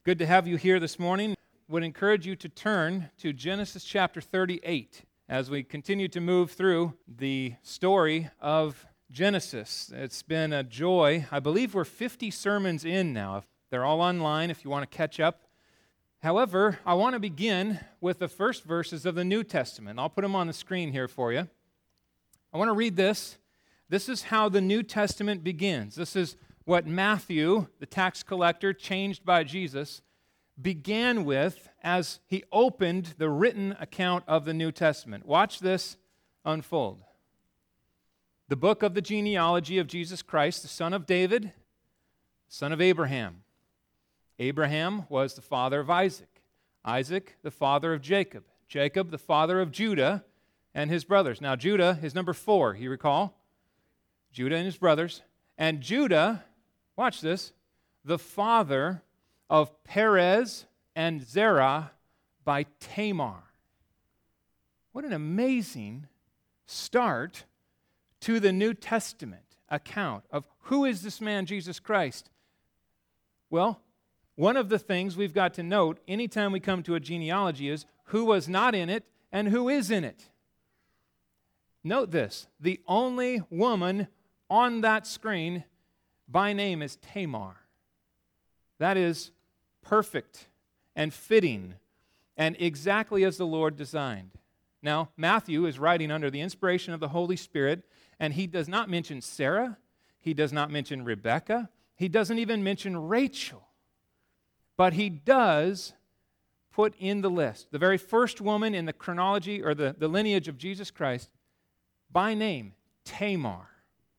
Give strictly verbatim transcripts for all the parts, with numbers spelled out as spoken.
Good to have you here this morning. Would encourage you to turn to Genesis chapter thirty-eight as we continue to move through the story of Genesis. It's been a joy. I believe we're fifty sermons in now. They're all online if you want to catch up. However, I want to begin with the first verses of the New Testament. I'll put them on the screen here for you. I want to read this. This is how the New Testament begins. This is what Matthew, the tax collector, changed by Jesus, began with as he opened the written account of the New Testament. Watch this unfold. The book of the genealogy of Jesus Christ, the son of David, son of Abraham. Abraham was the father of Isaac. Isaac, the father of Jacob. Jacob, the father of Judah and his brothers. Now, Judah is number four, you recall? Judah and his brothers. And Judah, watch this, the father of Perez and Zerah by Tamar. What an amazing start to the New Testament account of who is this man, Jesus Christ. Well, one of the things we've got to note anytime we come to a genealogy is who was not in it and who is in it. Note this, the only woman on that screen by name is Tamar. That is perfect and fitting and exactly as the Lord designed. Now, Matthew is writing under the inspiration of the Holy Spirit, and he does not mention Sarah, he does not mention Rebekah, he doesn't even mention Rachel, but he does put in the list the very first woman in the chronology or the, the lineage of Jesus Christ by name, Tamar.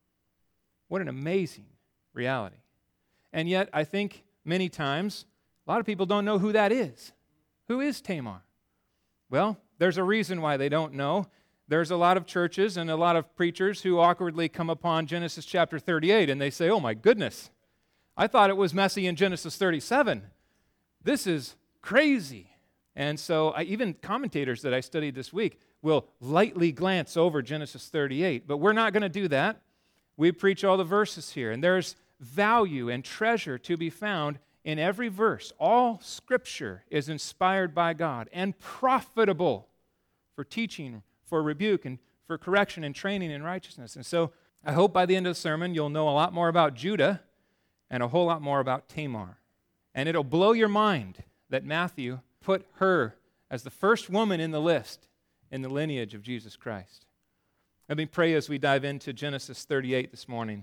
What an amazing reality. And yet, I think many times, a lot of people don't know who that is. Who is Tamar? Well, there's a reason why they don't know. There's a lot of churches and a lot of preachers who awkwardly come upon Genesis chapter thirty-eight and they say, oh my goodness, I thought it was messy in Genesis thirty-seven. This is crazy. And so I, even commentators that I studied this week will lightly glance over Genesis thirty-eight, but we're not going to do that. We preach all the verses here, and there's value and treasure to be found in every verse. All Scripture is inspired by God and profitable for teaching, for rebuke, and for correction and training in righteousness. And so I hope by the end of the sermon you'll know a lot more about Judah and a whole lot more about Tamar. And it'll blow your mind that Matthew put her as the first woman in the list in the lineage of Jesus Christ. Let me pray as we dive into Genesis thirty-eight this morning.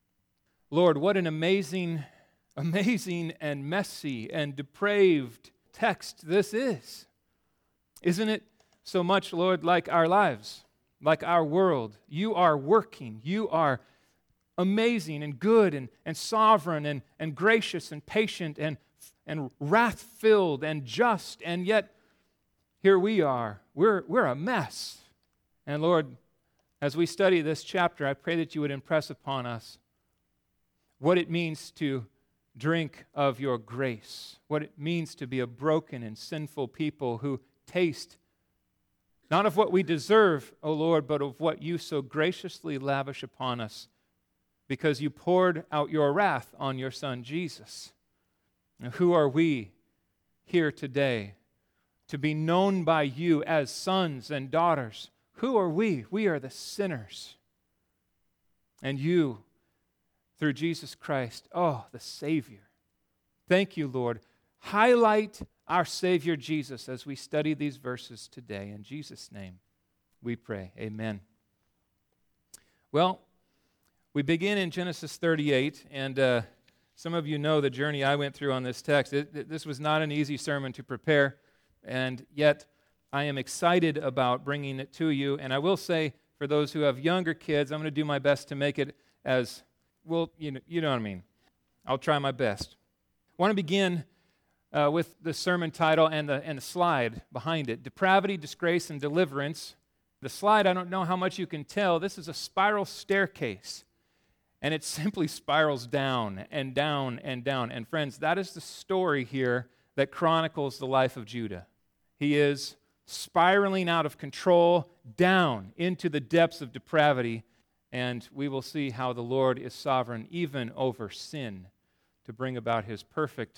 Lord, what an amazing, amazing and messy and depraved text this is. Isn't it so much, Lord, like our lives, like our world? You are working. You are amazing and good and, and sovereign and, and gracious and patient and, and wrath-filled and just, and yet here we are. We're, we're a mess. And Lord, as we study this chapter, I pray that you would impress upon us what it means to drink of your grace, what it means to be a broken and sinful people who taste not of what we deserve, O Lord, but of what you so graciously lavish upon us because you poured out your wrath on your Son, Jesus. And who are we here today to be known by you as sons and daughters? Who are we? We are the sinners. And you, through Jesus Christ, oh, the Savior. Thank you, Lord. Highlight our Savior Jesus as we study these verses today. In Jesus' name, we pray. Amen. Well, we begin in Genesis thirty-eight, and uh, some of you know the journey I went through on this text. It, it, this was not an easy sermon to prepare, and yet I am excited about bringing it to you. And I will say, for those who have younger kids, I'm going to do my best to make it as, well, you know, you know what I mean. I'll try my best. I want to begin uh, with the sermon title and the, and the slide behind it, Depravity, Disgrace, and Deliverance. The slide, I don't know how much you can tell, this is a spiral staircase. And it simply spirals down and down and down. And friends, that is the story here that chronicles the life of Judah. He is spiraling out of control down into the depths of depravity, and we will see how the Lord is sovereign even over sin to bring about his perfect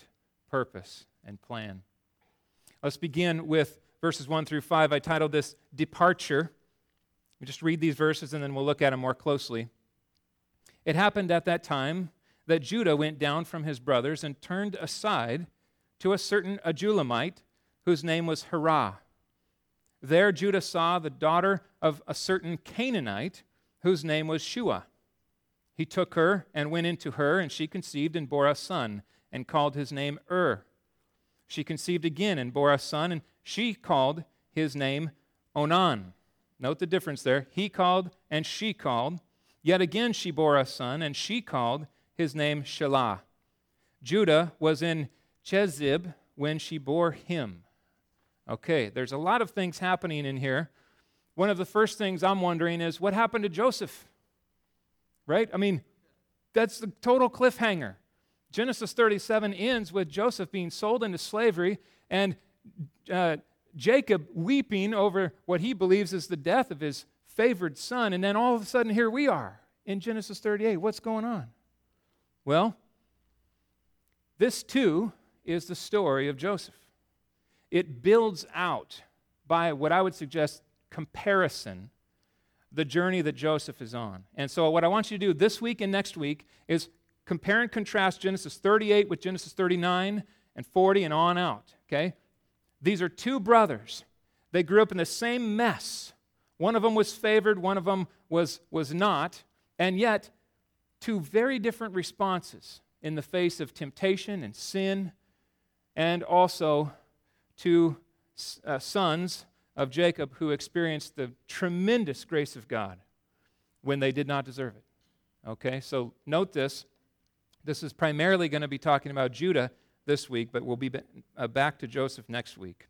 purpose and plan. Let's begin with verses one through five. I titled this Departure. We just read these verses and then we'll look at them more closely. It happened at that time that Judah went down from his brothers and turned aside to a certain Adullamite whose name was Hirah. There Judah saw the daughter of a certain Canaanite whose name was Shua. He took her and went into her, and she conceived and bore a son, and called his name Ur. She conceived again and bore a son, and she called his name Onan. Note the difference there. He called and she called. Yet again she bore a son, and she called his name Shelah. Judah was in Chezib when she bore him. Okay, there's a lot of things happening in here. One of the first things I'm wondering is, what happened to Joseph? Right? I mean, that's the total cliffhanger. Genesis thirty-seven ends with Joseph being sold into slavery and uh, Jacob weeping over what he believes is the death of his favored son. And then all of a sudden, here we are in Genesis thirty-eight. What's going on? Well, this too is the story of Joseph. It builds out, by what I would suggest, comparison, the journey that Joseph is on. And so what I want you to do this week and next week is compare and contrast Genesis thirty-eight with Genesis thirty-nine and forty and on out, okay? These are two brothers. They grew up in the same mess. One of them was favored, one of them was, was not, and yet two very different responses in the face of temptation and sin, and also two uh, sons of Jacob who experienced the tremendous grace of God when they did not deserve it. Okay, so note this. This is primarily going to be talking about Judah this week, but we'll be back to Joseph next week.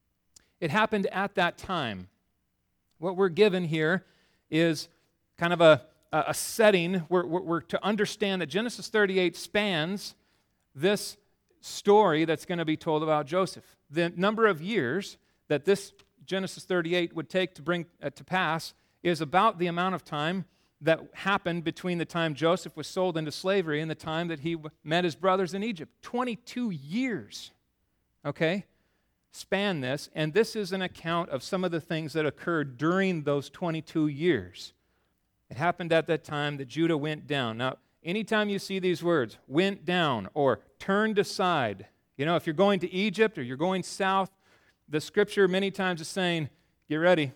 It happened at that time. What we're given here is kind of a, a setting. We're, we're, we're to understand that Genesis thirty-eight spans this story that's going to be told about Joseph. The number of years that this Genesis thirty-eight would take to bring uh, to pass is about the amount of time that happened between the time Joseph was sold into slavery and the time that he met his brothers in Egypt. twenty-two years, okay, span this, and this is an account of some of the things that occurred during those twenty-two years. It happened at that time that Judah went down. Now, anytime you see these words, went down or turned aside, you know, if you're going to Egypt or you're going south, the scripture many times is saying, get ready,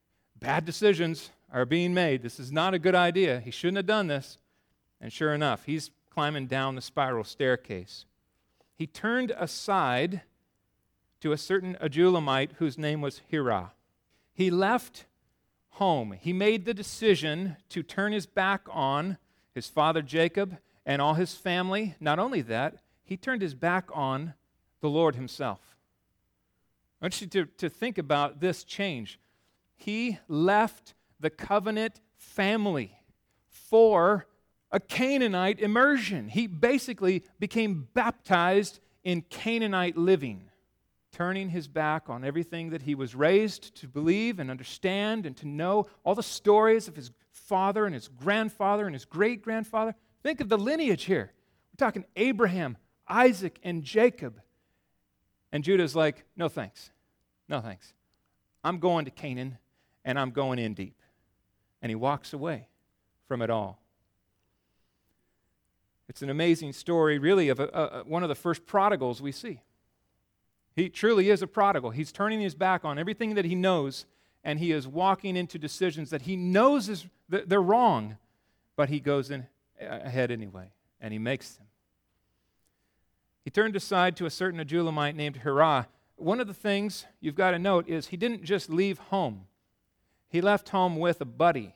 bad decisions are being made. This is not a good idea. He shouldn't have done this. And sure enough, he's climbing down the spiral staircase. He turned aside to a certain Adullamite whose name was Hirah. He left home. He made the decision to turn his back on his father Jacob and all his family. Not only that, he turned his back on the Lord himself. I want you to, to think about this change. He left the covenant family for a Canaanite immersion. He basically became baptized in Canaanite living, turning his back on everything that he was raised to believe and understand and to know, all the stories of his father and his grandfather and his great-grandfather. Think of the lineage here. We're talking Abraham, Isaac, and Jacob. And Judah's like, no thanks. No thanks. I'm going to Canaan, and I'm going in deep. And he walks away from it all. It's an amazing story, really, of a, a, one of the first prodigals we see. He truly is a prodigal. He's turning his back on everything that he knows, and he is walking into decisions that he knows is they're wrong, but he goes in ahead anyway, and he makes them. He turned aside to a certain Adullamite named Hirah. One of the things you've got to note is he didn't just leave home. He left home with a buddy.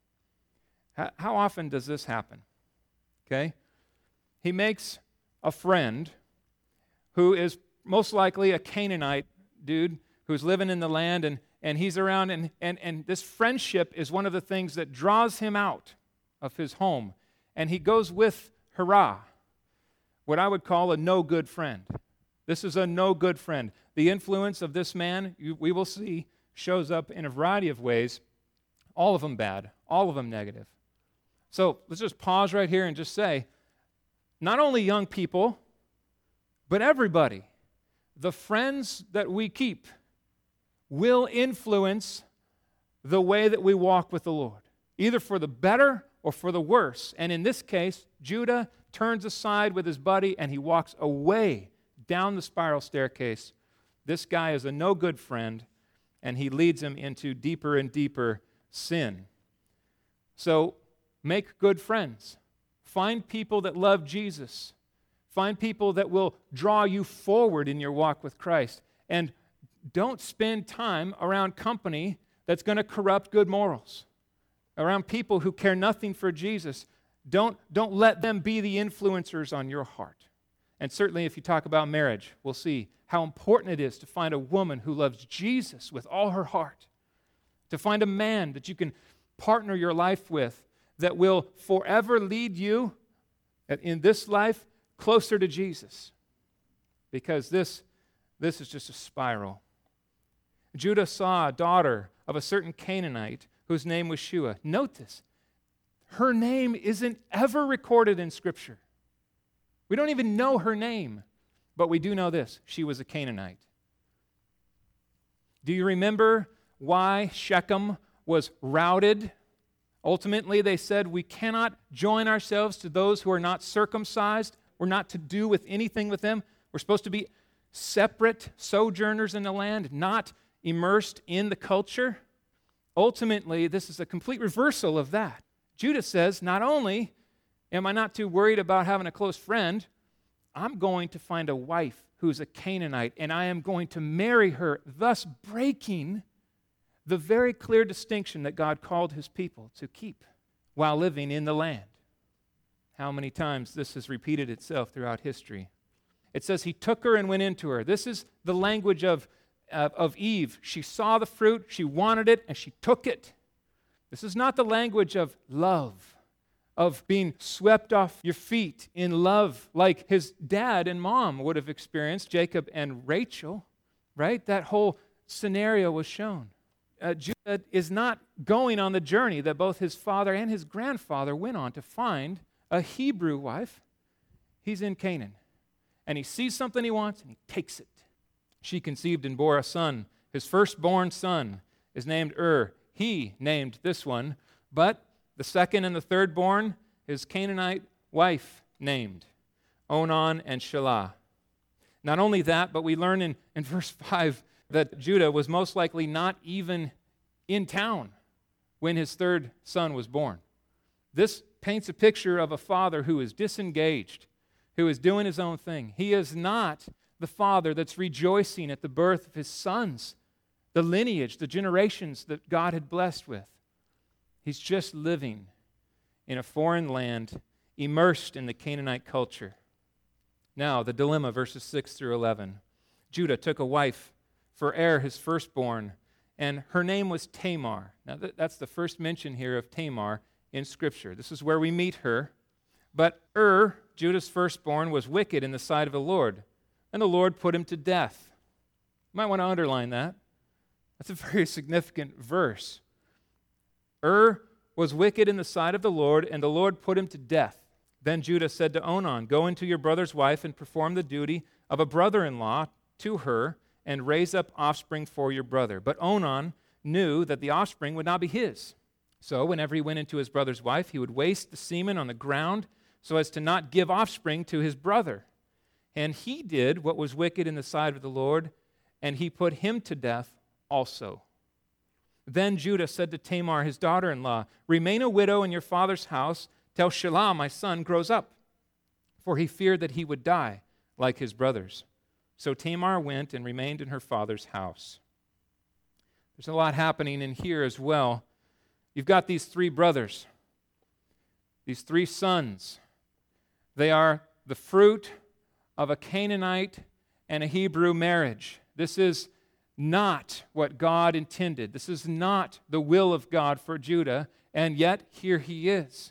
How often does this happen? Okay? He makes a friend who is most likely a Canaanite dude who's living in the land, and, and he's around, and, and, and this friendship is one of the things that draws him out of his home. And he goes with Hirah, what I would call a no-good friend. This is a no-good friend. The influence of this man, you, we will see, shows up in a variety of ways, all of them bad, all of them negative. So let's just pause right here and just say, not only young people But everybody, the friends that we keep, will influence the way that we walk with the Lord, either for the better or for the worse. And in this case, Judah turns aside with his buddy and he walks away down the spiral staircase. This guy is a no good friend, and he leads him into deeper and deeper sin. So make good friends. Find people that love Jesus. Find people that will draw you forward in your walk with Christ. And don't spend time around company that's going to corrupt good morals, around people who care nothing for Jesus. Don't, don't let them be the influencers on your heart. And certainly if you talk about marriage, we'll see how important it is to find a woman who loves Jesus with all her heart, to find a man that you can partner your life with that will forever lead you in this life closer to Jesus, because this, this is just a spiral. Judah saw a daughter of a certain Canaanite whose name was Shua. Note this. Her name isn't ever recorded in Scripture. We don't even know her name, but we do know this. She was a Canaanite. Do you remember why Shechem was routed? Ultimately, they said, we cannot join ourselves to those who are not circumcised. We're not to do with anything with them. We're supposed to be separate sojourners in the land, not immersed in the culture. Ultimately, this is a complete reversal of that. Judah says, not only am I not too worried about having a close friend, I'm going to find a wife who's a Canaanite, and I am going to marry her, thus breaking the very clear distinction that God called his people to keep while living in the land. How many times this has repeated itself throughout history. It says he took her and went into her. This is the language of, of, of Eve. She saw the fruit, she wanted it, and she took it. This is not the language of love, of being swept off your feet in love like his dad and mom would have experienced, Jacob and Rachel, right? That whole scenario was shown. Uh, Judah is not going on the journey that both his father and his grandfather went on to find a Hebrew wife. He's in Canaan, and he sees something he wants, and he takes it. She conceived and bore a son. His firstborn son is named Ur. He named this one, but the second and the third born, his Canaanite wife named Onan and Shelah. Not only that, but we learn in, in verse five that Judah was most likely not even in town when his third son was born. This paints a picture of a father who is disengaged, who is doing his own thing. He is not the father that's rejoicing at the birth of his sons, the lineage, the generations that God had blessed with. He's just living in a foreign land, immersed in the Canaanite culture. Now, the dilemma, verses six through eleven. Judah took a wife for Er, his firstborn, and her name was Tamar. Now, th- that's the first mention here of Tamar in Scripture. This is where we meet her. But Er, Judah's firstborn, was wicked in the sight of the Lord, and the Lord put him to death. You might want to underline that. That's a very significant verse. Er was wicked in the sight of the Lord, and the Lord put him to death. Then Judah said to Onan, go into your brother's wife and perform the duty of a brother-in-law to her, and raise up offspring for your brother. But Onan knew that the offspring would not be his. So whenever he went into his brother's wife, he would waste the semen on the ground so as to not give offspring to his brother. And he did what was wicked in the sight of the Lord, and he put him to death also. Then Judah said to Tamar, his daughter-in-law, remain a widow in your father's house till Shelah, my son, grows up. For he feared that he would die like his brothers. So Tamar went and remained in her father's house. There's a lot happening in here as well. You've got these three brothers, these three sons. They are the fruit of a Canaanite and a Hebrew marriage. This is not what God intended. This is not the will of God for Judah, and yet here he is.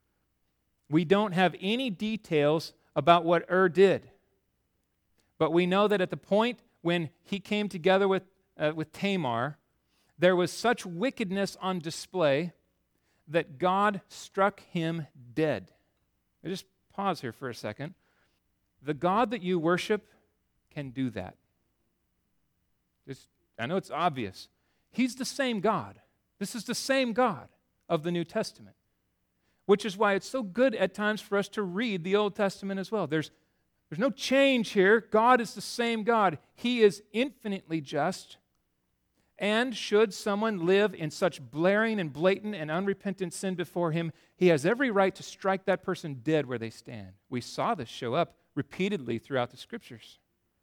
We don't have any details about what Ur did. But we know that at the point when he came together with, uh, with Tamar, there was such wickedness on display that God struck him dead. I just pause here for a second. the God that you worship can do that. It's, I know it's obvious. He's the same God. This is the same God of the New Testament, which is why it's so good at times for us to read the Old Testament as well. There's, there's no change here. God is the same God. He is infinitely just. And should someone live in such blaring and blatant and unrepentant sin before him, he has every right to strike that person dead where they stand. We saw this show up repeatedly throughout the Scriptures.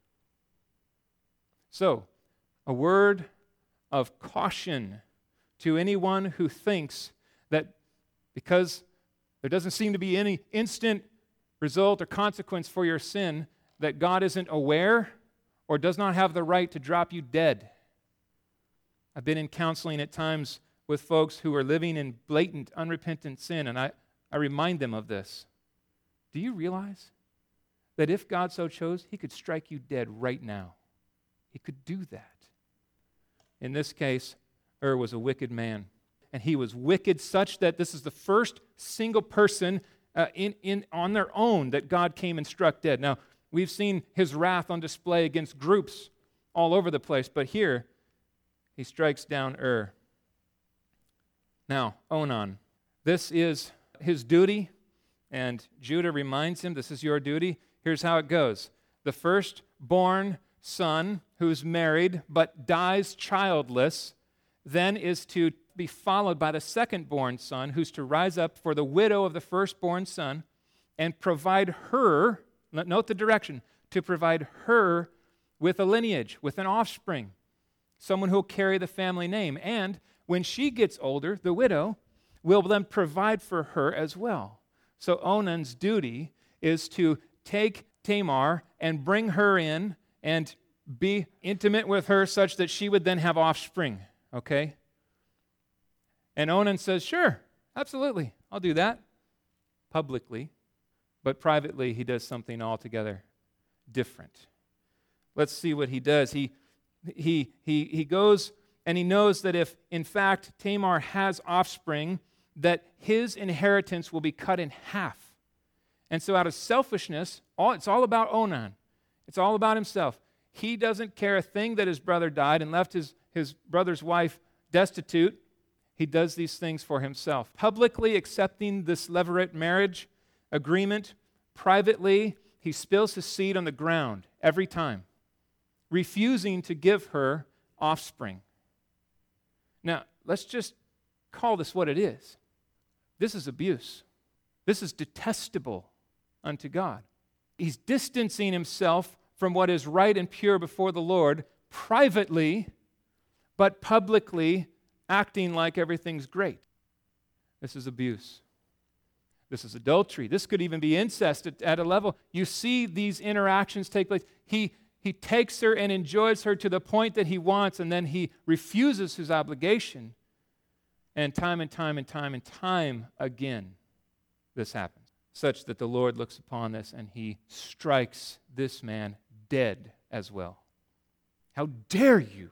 So, a word of caution to anyone who thinks that because there doesn't seem to be any instant result or consequence for your sin, that God isn't aware or does not have the right to drop you dead. I've been in counseling at times with folks who are living in blatant, unrepentant sin, and I, I remind them of this. Do you realize that if God so chose, He could strike you dead right now? He could do that. In this case, Ur was a wicked man, and he was wicked such that this is the first single person uh, in, in, on their own that God came and struck dead. Now, we've seen His wrath on display against groups all over the place, but here, He strikes down Ur. Now, Onan. This is his duty, and Judah reminds him, this is your duty. Here's how it goes. The firstborn son who's married but dies childless then is to be followed by the secondborn son who's to rise up for the widow of the firstborn son and provide her, note the direction, to provide her with a lineage, with an offspring, someone who will carry the family name. And when she gets older, the widow will then provide for her as well. So Onan's duty is to take Tamar and bring her in and be intimate with her such that she would then have offspring, okay? And Onan says, sure, absolutely, I'll do that, publicly. But privately, he does something altogether different. Let's see what he does. He He, he, he goes and he knows that if, in fact, Tamar has offspring, that his inheritance will be cut in half. And so out of selfishness, all, it's all about Onan. It's all about himself. He doesn't care a thing that his brother died and left his, his brother's wife destitute. He does these things for himself. Publicly accepting this levirate marriage agreement, privately, he spills his seed on the ground every time, refusing to give her offspring. Now, let's just call this what it is. This is abuse. This is detestable unto God. He's distancing himself from what is right and pure before the Lord privately, but publicly acting like everything's great. This is abuse. This is adultery. This could even be incest at, at a level. You see these interactions take place. He He takes her and enjoys her to the point that he wants, and then he refuses his obligation. And time and time and time and time again, this happens, such that the Lord looks upon this and he strikes this man dead as well. How dare you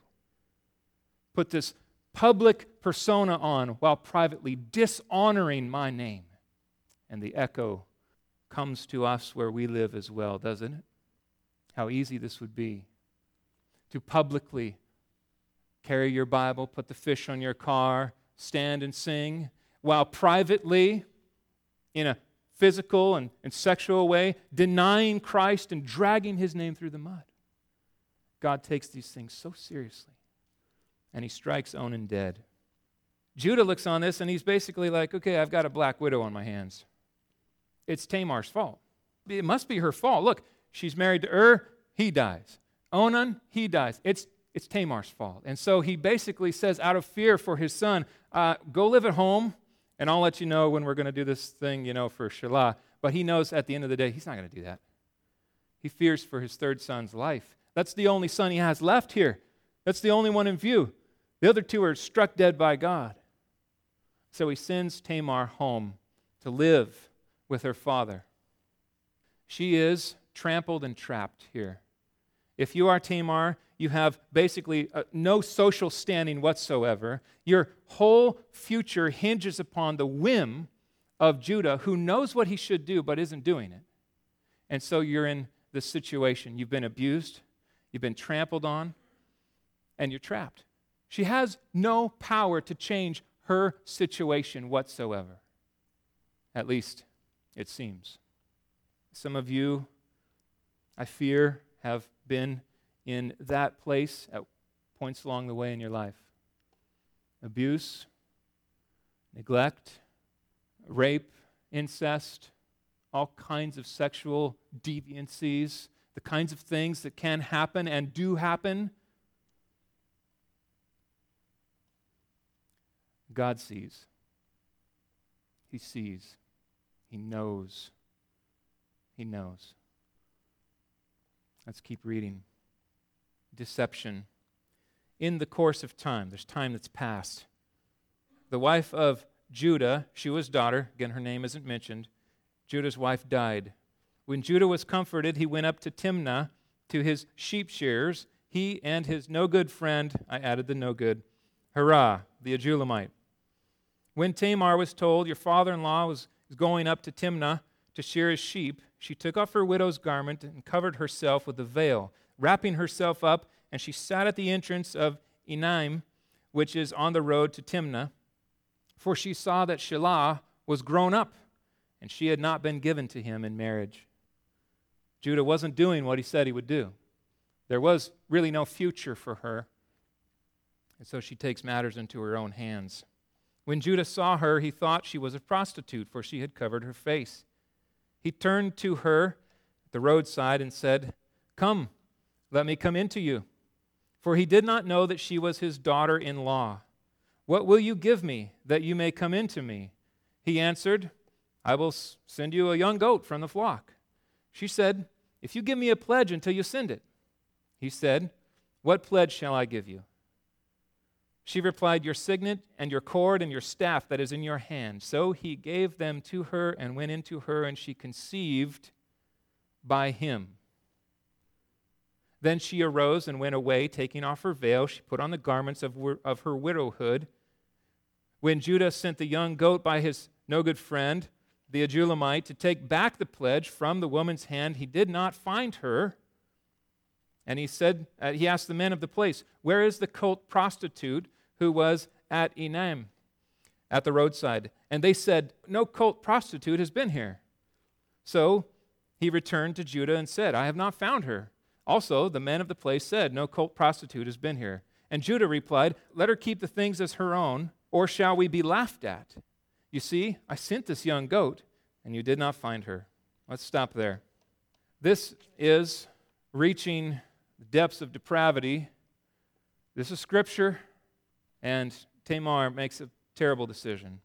put this public persona on while privately dishonoring my name? And the echo comes to us where we live as well, doesn't it? How easy this would be to publicly carry your Bible, put the fish on your car, stand and sing, while privately, in a physical and, and sexual way, denying Christ and dragging His name through the mud. God takes these things so seriously, and He strikes Onan dead. Judah looks on this, and he's basically like, okay, I've got a black widow on my hands. It's Tamar's fault. It must be her fault. Look, she's married to Ur, he dies. Onan, he dies. It's, it's Tamar's fault. And so he basically says, out of fear for his son, uh, go live at home, and I'll let you know when we're going to do this thing, you know, for Shelah. But he knows at the end of the day, he's not going to do that. He fears for his third son's life. That's the only son he has left here. That's the only one in view. The other two are struck dead by God. So he sends Tamar home to live with her father. She is trampled and trapped here. If you are Tamar, you have basically uh, no social standing whatsoever. Your whole future hinges upon the whim of Judah, who knows what he should do but isn't doing it. And so you're in this situation. You've been abused, you've been trampled on, and you're trapped. She has no power to change her situation whatsoever. At least it seems. Some of you, I fear, have been in that place at points along the way in your life. Abuse, neglect, rape, incest, all kinds of sexual deviancies, the kinds of things that can happen and do happen. God sees. He sees. He knows. He knows. Let's keep reading. Deception. In the course of time, there's time that's passed. The wife of Judah, Shua's daughter, again her name isn't mentioned, Judah's wife died. When Judah was comforted, he went up to Timnah to his sheep shearers, he and his no-good friend, I added the no-good, Hirah, the Adullamite. When Tamar was told, your father-in-law was going up to Timnah to shear his sheep, she took off her widow's garment and covered herself with a veil, wrapping herself up, and she sat at the entrance of Enaim, which is on the road to Timnah, for she saw that Shelah was grown up, and she had not been given to him in marriage. Judah wasn't doing what he said he would do. There was really no future for her, and so she takes matters into her own hands. When Judah saw her, he thought she was a prostitute, for she had covered her face. He turned to her at the roadside and said, "Come, let me come into you." For he did not know that she was his daughter-in-law. "What will you give me that you may come into me?" He answered, "I will send you a young goat from the flock." She said, "If you give me a pledge until you send it." He said, "What pledge shall I give you?" She replied, "Your signet and your cord and your staff that is in your hand." So he gave them to her and went into her, and she conceived by him. Then she arose and went away, taking off her veil. She put on the garments of, of her widowhood. When Judah sent the young goat by his no-good friend, the Adullamite, to take back the pledge from the woman's hand, he did not find her. And he said, uh, he asked the men of the place, "Where is the cult prostitute who was at Enaim, at the roadside?" And they said, "No cult prostitute has been here." So he returned to Judah and said, "I have not found her." Also, the men of the place said, "No cult prostitute has been here." And Judah replied, "Let her keep the things as her own, or shall we be laughed at? You see, I sent this young goat, and you did not find her." Let's stop there. This is reaching the depths of depravity. This is Scripture, and Tamar makes a terrible decision.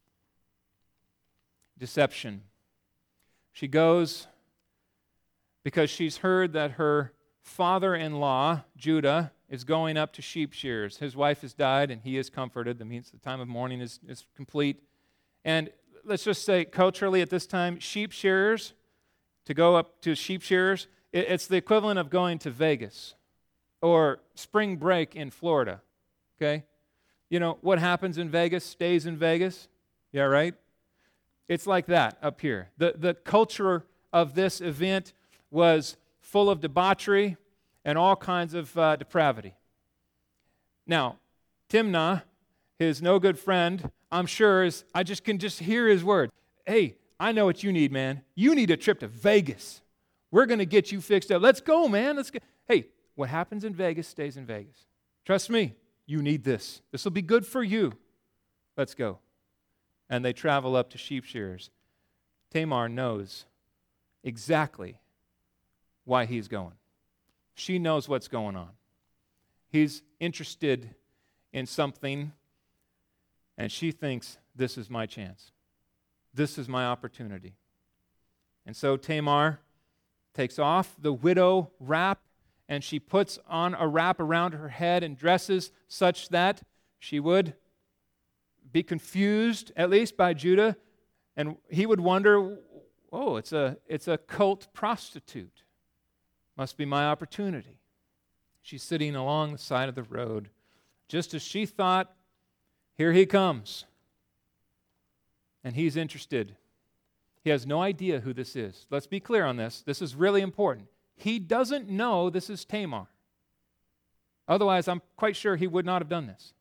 Deception. She goes because she's heard that her father-in-law, Judah, is going up to sheep shears. His wife has died, and he is comforted. That means the time of mourning is, is complete. And let's just say, culturally at this time, sheep shearers, to go up to sheep shearers, it, it's the equivalent of going to Vegas or spring break in Florida, okay? You know, what happens in Vegas stays in Vegas, yeah, right? It's like that up here. The, the culture of this event was full of debauchery and all kinds of uh, depravity. Now, Timnah, his no-good friend, I'm sure is, I just can just hear his word. "Hey, I know what you need, man. You need a trip to Vegas. We're going to get you fixed up. Let's go, man. Let's go." Hey, what happens in Vegas stays in Vegas. Trust me, you need this. This will be good for you. Let's go. And they travel up to sheep shearers. Tamar knows exactly why he's going. She knows what's going on. He's interested in something, and she thinks, this is my chance. This is my opportunity. And so Tamar takes off the widow wrap, and she puts on a wrap around her head and dresses such that she would be confused, at least by Judah, and he would wonder, oh, it's a, it's a cult prostitute. Must be my opportunity. She's sitting along the side of the road. Just as she thought, here he comes. And he's interested. He has no idea who this is. Let's be clear on this. This is really important. he doesn't know this is Tamar. Otherwise, I'm quite sure he would not have done this.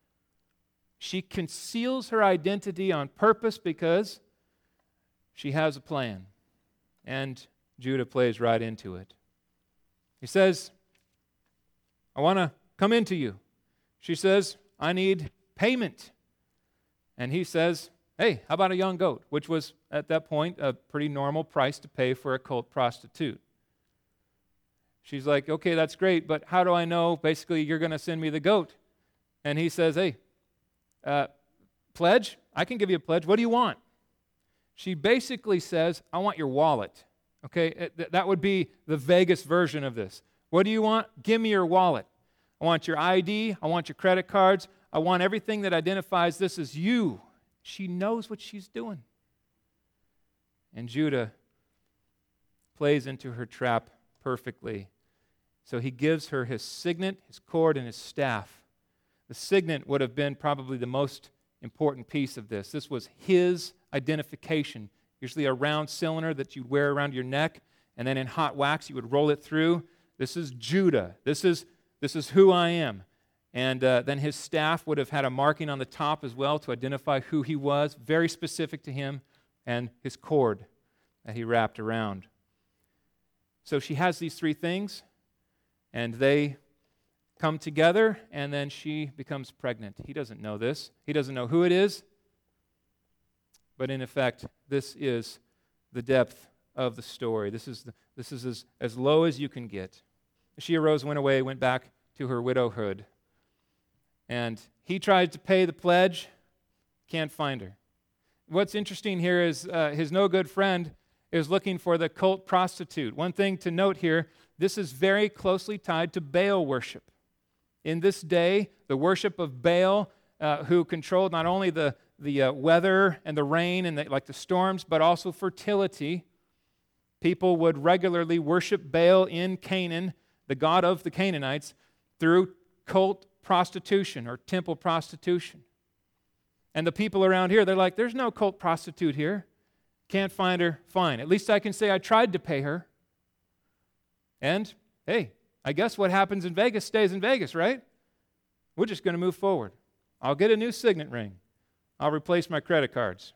She conceals her identity on purpose because she has a plan. And Judah plays right into it. He says, I want to come into you. She says, I need payment. And he says, hey, how about a young goat? Which was, at that point, a pretty normal price to pay for a cult prostitute. She's like, okay, that's great, but how do I know, basically, you're going to send me the goat? And he says, hey, uh, pledge? I can give you a pledge. What do you want? She basically says, I want your wallet. Okay, that would be the Vegas version of this. What do you want? Give me your wallet. I want your I D. I want your credit cards. I want everything that identifies this as you. She knows what she's doing. And Judah plays into her trap perfectly. So he gives her his signet, his cord, and his staff. The signet would have been probably the most important piece of this. This was his identification, usually a round cylinder that you'd wear around your neck, and then in hot wax you would roll it through. This is Judah. This is, this is who I am. And uh, then his staff would have had a marking on the top as well to identify who he was, very specific to him, and his cord that he wrapped around. So she has these three things, and they come together, and then she becomes pregnant. He doesn't know this. He doesn't know who it is. But in effect, this is the depth of the story. This is, the, this is as, as low as you can get. She arose, went away, went back to her widowhood. And he tried to pay the pledge, can't find her. What's interesting here is uh, his no-good friend is looking for the cult prostitute. One thing to note here, this is very closely tied to Baal worship. In this day, the worship of Baal, uh, who controlled not only the, the uh, weather and the rain and the, like the storms, but also fertility, people would regularly worship Baal in Canaan, the god of the Canaanites, through cult prostitution or temple prostitution. And the people around here, they're like, there's no cult prostitute here. Can't find her, fine. At least I can say I tried to pay her. And, hey, I guess what happens in Vegas stays in Vegas, right? We're just going to move forward. I'll get a new signet ring. I'll replace my credit cards.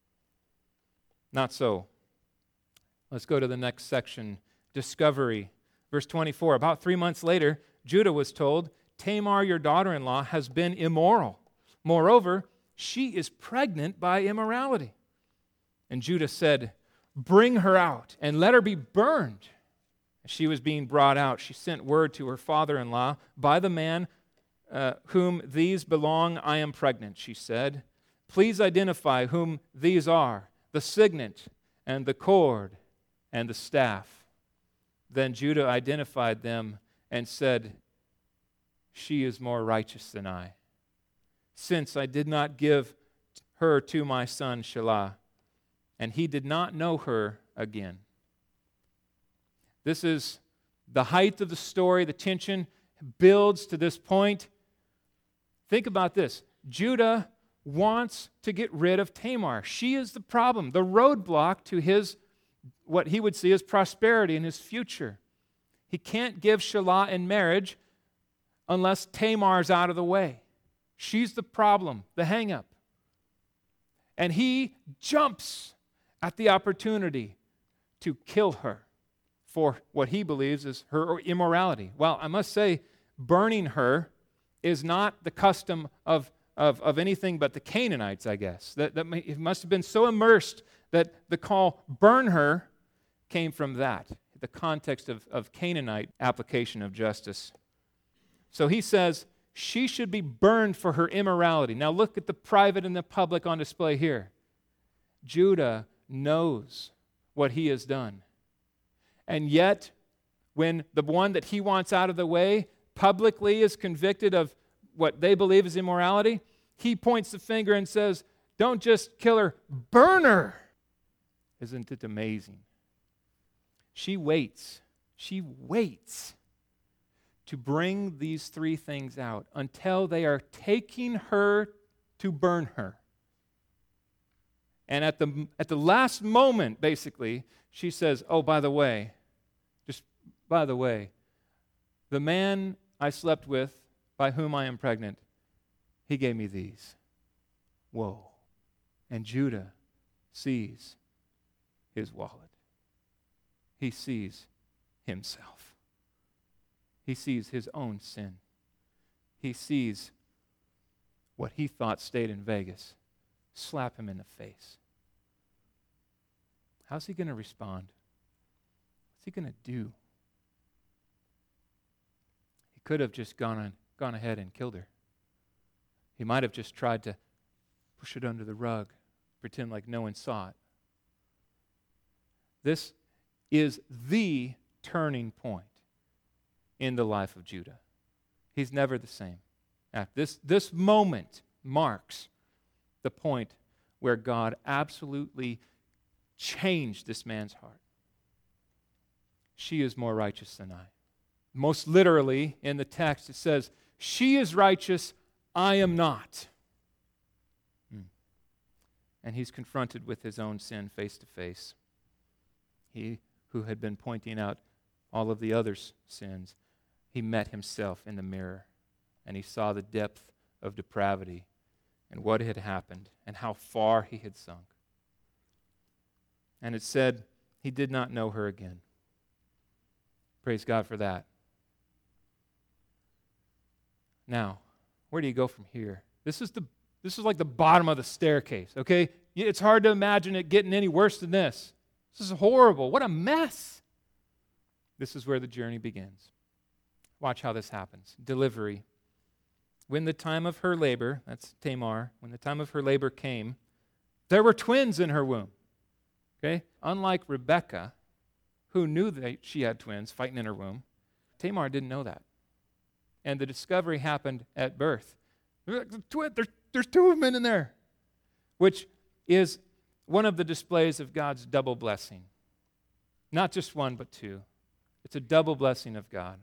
Not so. Let's go to the next section, discovery. Verse twenty-four, about three months later, Judah was told, Tamar, your daughter-in-law, has been immoral. Moreover, she is pregnant by immorality. And Judah said, bring her out and let her be burned. As she was being brought out, she sent word to her father-in-law, by the man uh, whom these belong, I am pregnant, she said. Please identify whom these are, the signet and the cord and the staff. Then Judah identified them and said, she is more righteous than I, since I did not give her to my son Shelah, and he did not know her again. This is the height of the story. The tension builds to this point. Think about this. Judah wants to get rid of Tamar. She is the problem, the roadblock to his, what he would see as prosperity in his future. He can't give Shelah in marriage unless Tamar's out of the way. She's the problem, the hang-up. And he jumps at the opportunity to kill her for what he believes is her immorality. Well, I must say, burning her is not the custom of, of, of anything but the Canaanites, I guess. That, that may, it must have been so immersed that the call, burn her, came from that, the context of, of Canaanite application of justice. So he says, she should be burned for her immorality. Now look at the private and the public on display here. Judah knows what he has done. And yet, when the one that he wants out of the way publicly is convicted of what they believe is immorality, he points the finger and says, don't just kill her, burn her. Isn't it amazing? She waits. She waits to bring these three things out until they are taking her to burn her. And at the, at the last moment, basically, she says, oh, by the way, just by the way, the man I slept with, by whom I am pregnant, he gave me these. Whoa. And Judah sees his wallet. He sees himself. He sees his own sin. He sees what he thought stayed in Vegas. Slap him in the face. How's he going to respond? What's he going to do? He could have just gone on, gone ahead and killed her. He might have just tried to push it under the rug, pretend like no one saw it. This is the turning point in the life of Judah. He's never the same. This, this moment marks the point where God absolutely changed this man's heart. She is more righteous than I. Most literally in the text it says, she is righteous, I am not. Hmm. And he's confronted with his own sin face to face. He who had been pointing out all of the others' sins, he met himself in the mirror and he saw the depth of depravity and what had happened and how far he had sunk. And it said he did not know her again. Praise God for that. Now, where do you go from here? This is the this is like the bottom of the staircase, okay? It's hard to imagine it getting any worse than this. This is horrible. What a mess. This is where the journey begins. Watch how this happens. Delivery. When the time of her labor, that's Tamar, when the time of her labor came, there were twins in her womb. Okay? Unlike Rebekah, who knew that she had twins fighting in her womb, Tamar didn't know that. And the discovery happened at birth. There's, there's two of them in there, which is one of the displays of God's double blessing. Not just one, but two. It's a double blessing of God.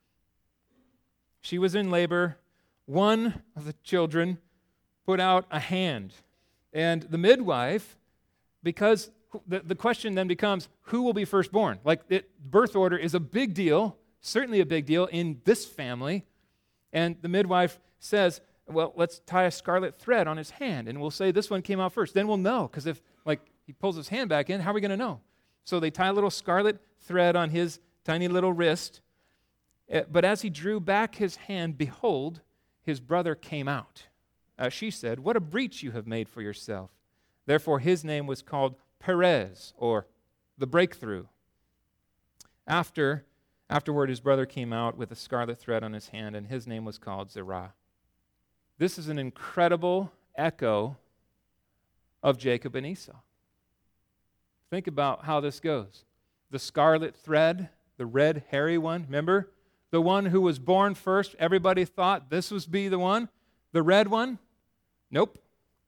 She was in labor. One of the children put out a hand. And the midwife, because the, the question then becomes, who will be firstborn? Like, it, birth order is a big deal, certainly a big deal in this family. And the midwife says, well, let's tie a scarlet thread on his hand, and we'll say this one came out first. Then we'll know, because if, like, he pulls his hand back in, how are we going to know? So they tie a little scarlet thread on his tiny little wrist. But as he drew back his hand, behold, his brother came out. Uh, she said, what a breach you have made for yourself. Therefore his name was called Perez, or the breakthrough. After, afterward his brother came out with a scarlet thread on his hand, and his name was called Zerah. This is an incredible echo of Jacob and Esau. Think about how this goes. The scarlet thread, the red hairy one, remember? The one who was born first, everybody thought this was be the one. The red one? Nope.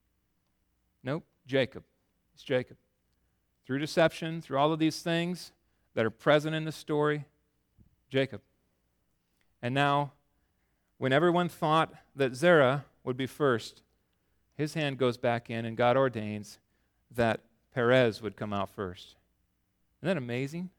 Nope. Jacob. It's Jacob. Through deception, through all of these things that are present in the story, Jacob. And now, when everyone thought that Zerah would be first, his hand goes back in and God ordains that Perez would come out first. Isn't that amazing?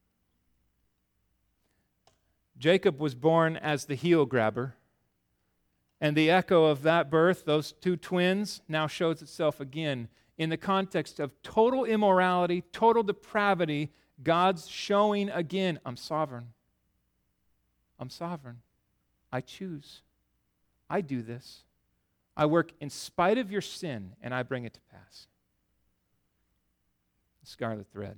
Jacob was born as the heel grabber, and the echo of that birth, those two twins, now shows itself again in the context of total immorality, total depravity. God's showing again, I'm sovereign. I'm sovereign. I choose. I do this. I work in spite of your sin, and I bring it to pass. The scarlet thread.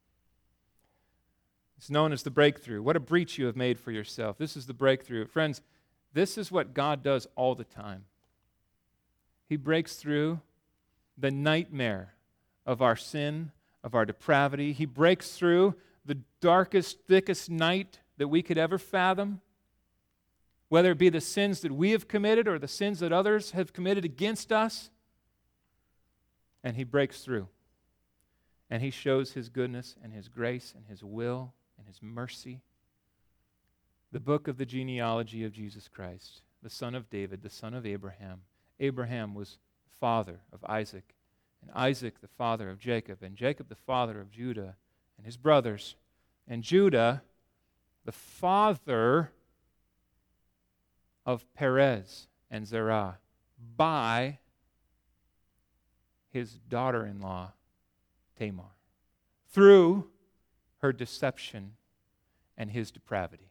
It's known as the breakthrough. What a breach you have made for yourself. This is the breakthrough. Friends, this is what God does all the time. He breaks through the nightmare of our sin, of our depravity. He breaks through the darkest, thickest night that we could ever fathom, whether it be the sins that we have committed or the sins that others have committed against us. And he breaks through. And he shows his goodness and his grace and his will and his mercy. The book of the genealogy of Jesus Christ, the son of David, the son of Abraham. Abraham was the father of Isaac, and Isaac the father of Jacob, and Jacob the father of Judah and his brothers. And Judah the father of Perez and Zerah, by his daughter-in-law, Tamar, through her deception and his depravity.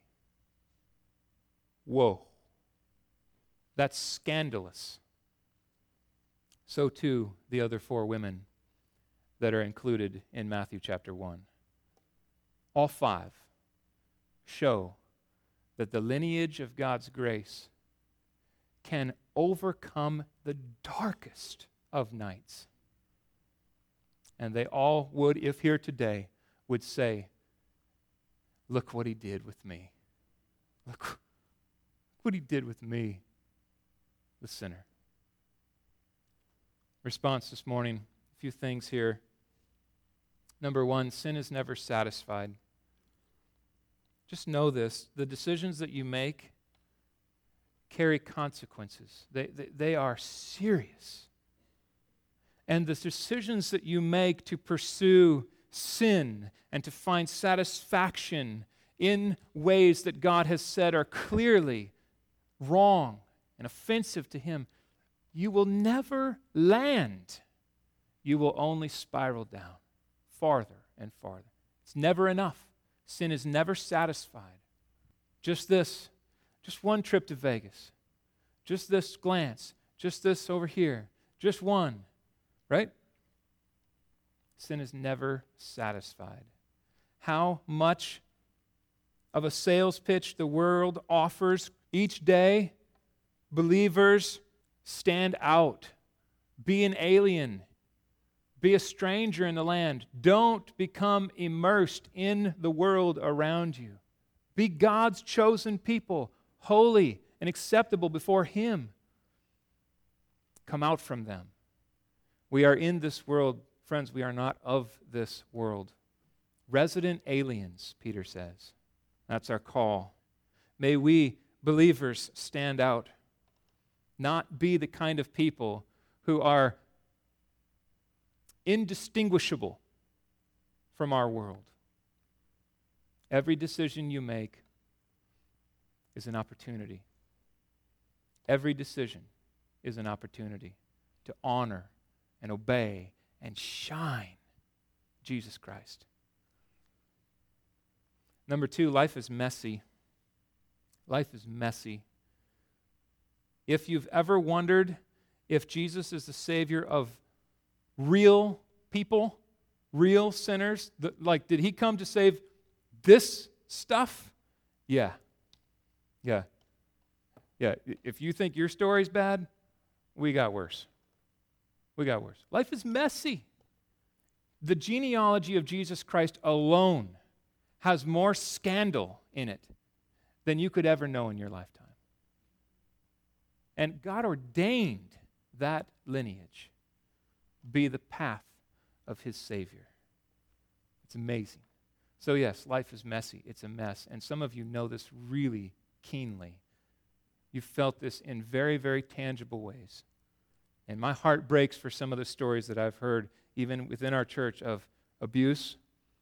Whoa. That's scandalous. So too the other four women that are included in Matthew chapter one. All five show that the lineage of God's grace can overcome the darkest of nights. And they all would, if here today, would say, look what he did with me. Look what he did with me, the sinner. Response this morning, a few things here. Number one, sin is never satisfied. Just know this, the decisions that you make carry consequences. They, they, they are serious. And the decisions that you make to pursue sin and to find satisfaction in ways that God has said are clearly wrong and offensive to Him, you will never land. You will only spiral down farther and farther. It's never enough. Sin is never satisfied. Just this, just one trip to Vegas, just this glance, just this over here, just one, right? Sin is never satisfied. How much of a sales pitch the world offers each day, believers, stand out. Be an alien. Be a stranger in the land. Don't become immersed in the world around you. Be God's chosen people, holy and acceptable before Him. Come out from them. We are in this world. Friends, we are not of this world. Resident aliens, Peter says. That's our call. May we, believers, stand out. Not be the kind of people who are indistinguishable from our world. Every decision you make is an opportunity. Every decision is an opportunity to honor and obey and shine Jesus Christ. Number two, life is messy. Life is messy. If you've ever wondered if Jesus is the Savior of real people, real sinners, the, like, did He come to save this stuff? Yeah. Yeah. Yeah. If you think your story's bad, we got worse. We got worse. Life is messy. The genealogy of Jesus Christ alone has more scandal in it than you could ever know in your lifetime. And God ordained that lineage be the path of His Savior. It's amazing. So yes, life is messy. It's a mess. And some of you know this really keenly. You've felt this in very, very tangible ways. And my heart breaks for some of the stories that I've heard, even within our church, of abuse,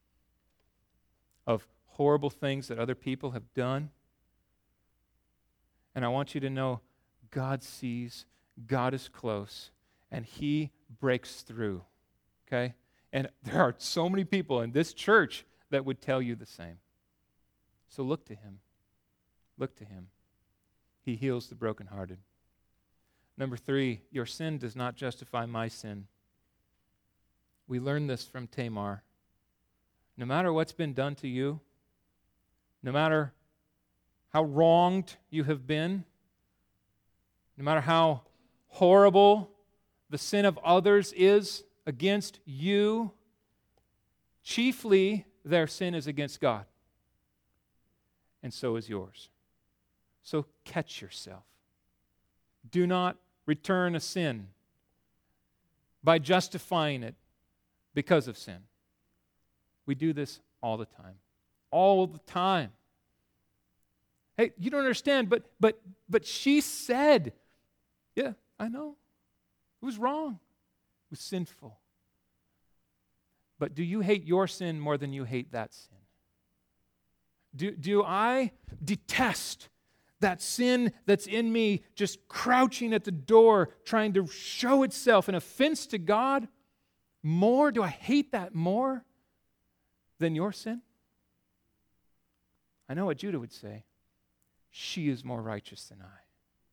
of horrible things that other people have done. And I want you to know God sees, God is close, and He breaks through, okay? And there are so many people in this church that would tell you the same. So look to Him. Look to Him. He heals the brokenhearted. Number three, your sin does not justify my sin. We learn this from Tamar. No matter what's been done to you, no matter how wronged you have been, no matter how horrible the sin of others is against you, chiefly their sin is against God. And so is yours. So catch yourself. Do not return a sin by justifying it because of sin. We do this all the time. All the time. Hey, you don't understand, but but but she said, yeah, I know. It was wrong. It was sinful. But do you hate your sin more than you hate that sin? Do, do I detest that sin that's in me just crouching at the door, trying to show itself an offense to God more? Do I hate that more than your sin? I know what Judah would say. She is more righteous than I.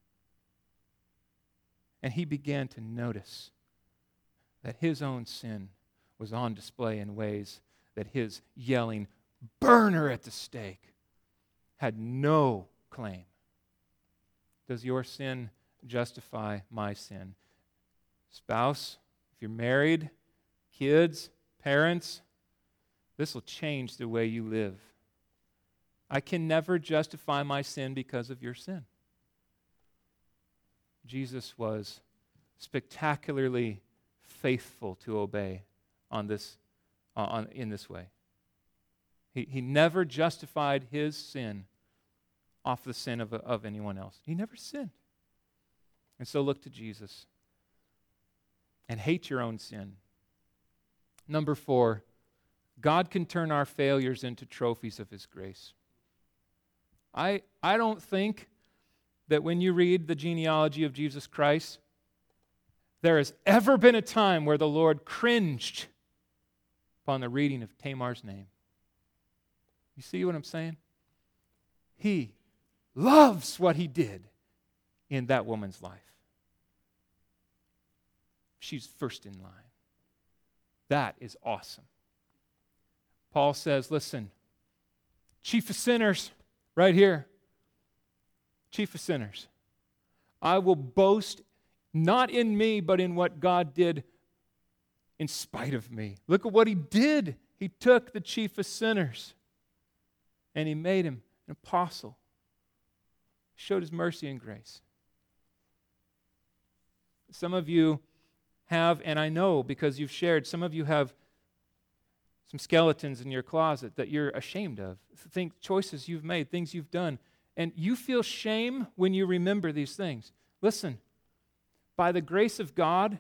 And he began to notice that his own sin was on display in ways that his yelling, "Burn her at the stake," had no claim. Does your sin justify my sin? Spouse, if you're married, kids, parents, this will change the way you live. I can never justify my sin because of your sin. Jesus was spectacularly faithful to obey on this, uh, on, in this way. He, he never justified his sin off the sin of, of anyone else. He never sinned. And so look to Jesus and hate your own sin. Number four, God can turn our failures into trophies of his grace. I, I don't think that when you read the genealogy of Jesus Christ, there has ever been a time where the Lord cringed upon the reading of Tamar's name. You see what I'm saying? He loves what he did in that woman's life. She's first in line. That is awesome. Paul says, listen, chief of sinners, right here, chief of sinners, I will boast not in me, but in what God did in spite of me. Look at what he did. He took the chief of sinners and he made him an apostle. Showed his mercy and grace. Some of you have, and I know because you've shared, some of you have some skeletons in your closet that you're ashamed of. Think choices you've made, things you've done. And you feel shame when you remember these things. Listen, by the grace of God,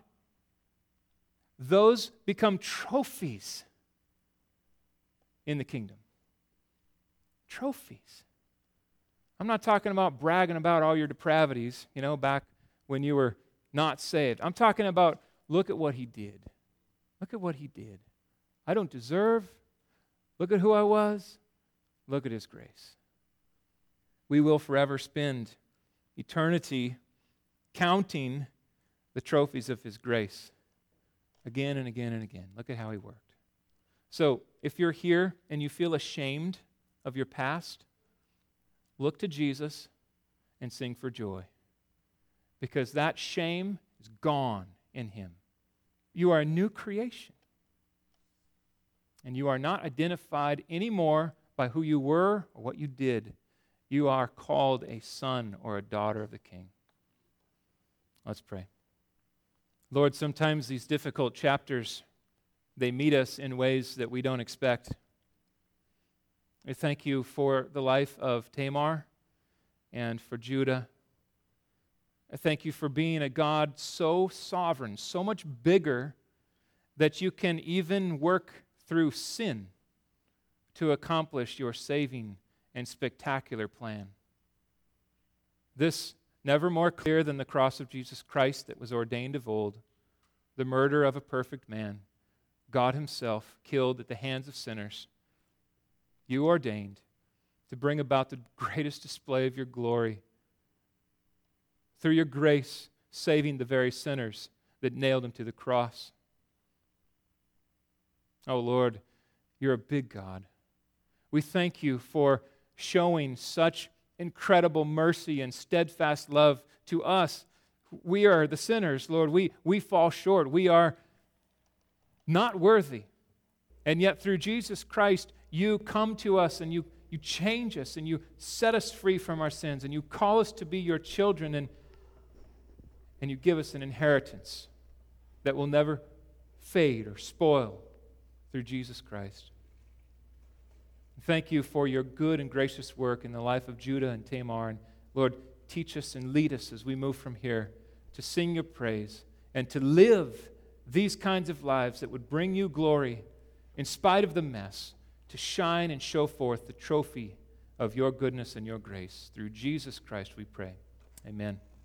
those become trophies in the kingdom. Trophies. I'm not talking about bragging about all your depravities, you know, back when you were not saved. I'm talking about, look at what he did. Look at what he did. I don't deserve. Look at who I was. Look at his grace. We will forever spend eternity counting the trophies of his grace again and again and again. Look at how he worked. So if you're here and you feel ashamed of your past, look to Jesus and sing for joy, because that shame is gone in him. You are a new creation, and you are not identified anymore by who you were or what you did. You are called a son or a daughter of the King. Let's pray. Lord, sometimes these difficult chapters, they meet us in ways that we don't expect. I thank you for the life of Tamar and for Judah. I thank you for being a God so sovereign, so much bigger, that you can even work through sin to accomplish your saving and spectacular plan. This never more clear than the cross of Jesus Christ that was ordained of old, the murder of a perfect man, God himself killed at the hands of sinners. You ordained to bring about the greatest display of your glory through your grace, saving the very sinners that nailed him to the cross. Oh Lord, you're a big God. We thank you for showing such incredible mercy and steadfast love to us. We are the sinners, Lord. We, we fall short. We are not worthy. And yet through Jesus Christ, you come to us and you, you change us and you set us free from our sins and you call us to be your children, and, and you give us an inheritance that will never fade or spoil through Jesus Christ. Thank you for your good and gracious work in the life of Judah and Tamar. And Lord, teach us and lead us as we move from here to sing your praise and to live these kinds of lives that would bring you glory in spite of the mess, to shine and show forth the trophy of your goodness and your grace. Through Jesus Christ we pray. Amen.